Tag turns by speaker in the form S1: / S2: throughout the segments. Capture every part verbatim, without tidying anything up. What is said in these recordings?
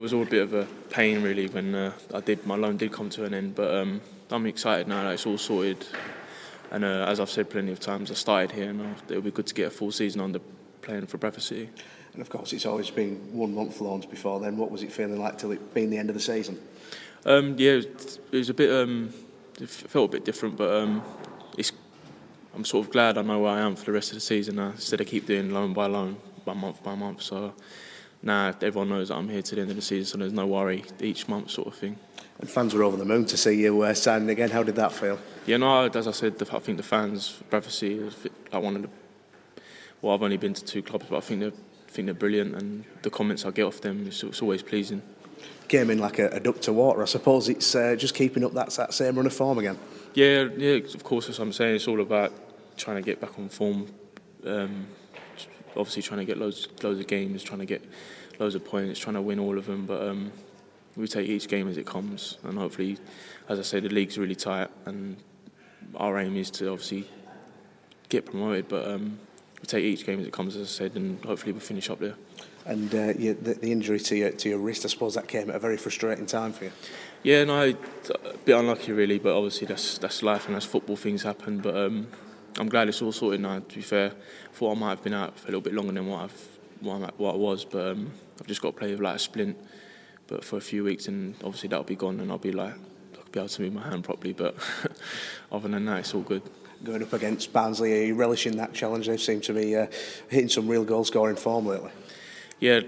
S1: It was all a bit of a pain really when uh, I did my loan did come to an end, but um, I'm excited now that it's all sorted. And uh, as I've said plenty of times, I started here, and uh, it'll be good to get a full season under playing for Bradford City.
S2: And of course, it's always been one month loans before then. What was it feeling like till it being the end of the season?
S1: Um, yeah, it was, it was a bit. Um, it felt a bit different, but um, it's. I'm sort of glad I know where I am for the rest of the season now, instead of keep doing loan by loan, by month by month. So now everyone knows that I'm here to the end of the season, so there's no worry each month sort of thing.
S2: And fans were over the moon to see you uh, signing again. How did that feel?
S1: Yeah, no, as I said, the, I think the fans, Bradford City, is like one of the. Well, I've only been to two clubs, but I think they're, I think they're brilliant, and the comments I get off them, it's, it's always pleasing.
S2: Came in like a, a duck to water. I suppose it's uh, just keeping up that, that same run of form again.
S1: Yeah, yeah, of course, as I'm saying, it's all about trying to get back on form. Um, obviously, trying to get loads, loads of games, trying to get loads of points, trying to win all of them. But um, we take each game as it comes, and hopefully, as I say, the league's really tight, and our aim is to obviously get promoted. But um, we take each game as it comes, as I said, and hopefully we finish up there.
S2: And uh, you, the, the injury to your to your wrist, I suppose that came at a very frustrating time for you.
S1: Yeah, no, a bit unlucky really, but obviously that's that's life and that's football. Things happen, but um, I'm glad it's all sorted now. To be fair, I thought I might have been out for a little bit longer than what I've what, I'm, what I was, but um, I've just got to play with like a splint, but for a few weeks, and obviously that'll be gone, and I'll be like I'll be able to move my hand properly. But other than that, it's all good.
S2: Going up against Barnsley, are you relishing that challenge? They seem to be uh, hitting some real goal scoring form lately.
S1: Yeah,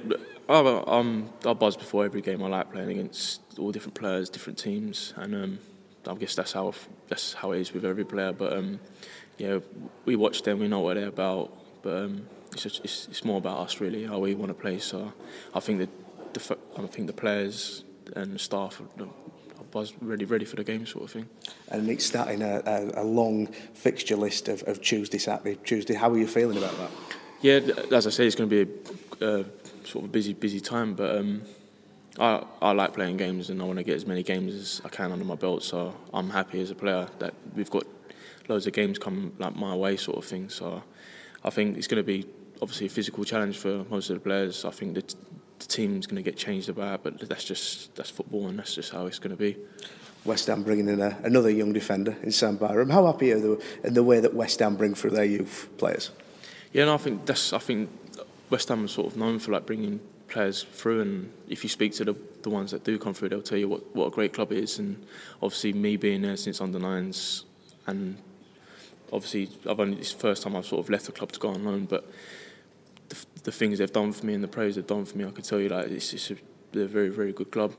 S1: I'm I buzz before every game. I like playing against all different players, different teams, and um, I guess that's how that's how it is with every player. But um, yeah, we watch them, we know what they're about, but um, it's, just, it's it's more about us really, how we want to play. So I think that the I think the players and the staff are, are buzz ready ready for the game sort of thing.
S2: And it's starting a, a, a long fixture list of, of Tuesday, Saturday, Tuesday. How are you feeling about that?
S1: Yeah, as I say, it's going to be a uh, sort of busy, busy time. But um, I, I like playing games, and I want to get as many games as I can under my belt. So I'm happy as a player that we've got loads of games come like my way, sort of thing. So I think it's going to be obviously a physical challenge for most of the players. I think that the team's going to get changed about, but that's just that's football, and that's just how it's going to be.
S2: West Ham bringing in a, another young defender in Sam Byram. How happy are you in the way that West Ham bring through their youth players?
S1: Yeah, no, I think that's. I think West Ham is sort of known for like bringing players through, and if you speak to the the ones that do come through, they'll tell you what, what a great club it is. And obviously, me being there since under nines, and obviously, I've only this first time I've sort of left the club to go on loan, but the, the things they've done for me and the praise they've done for me, I could tell you like it's, it's a, they're a very very good club.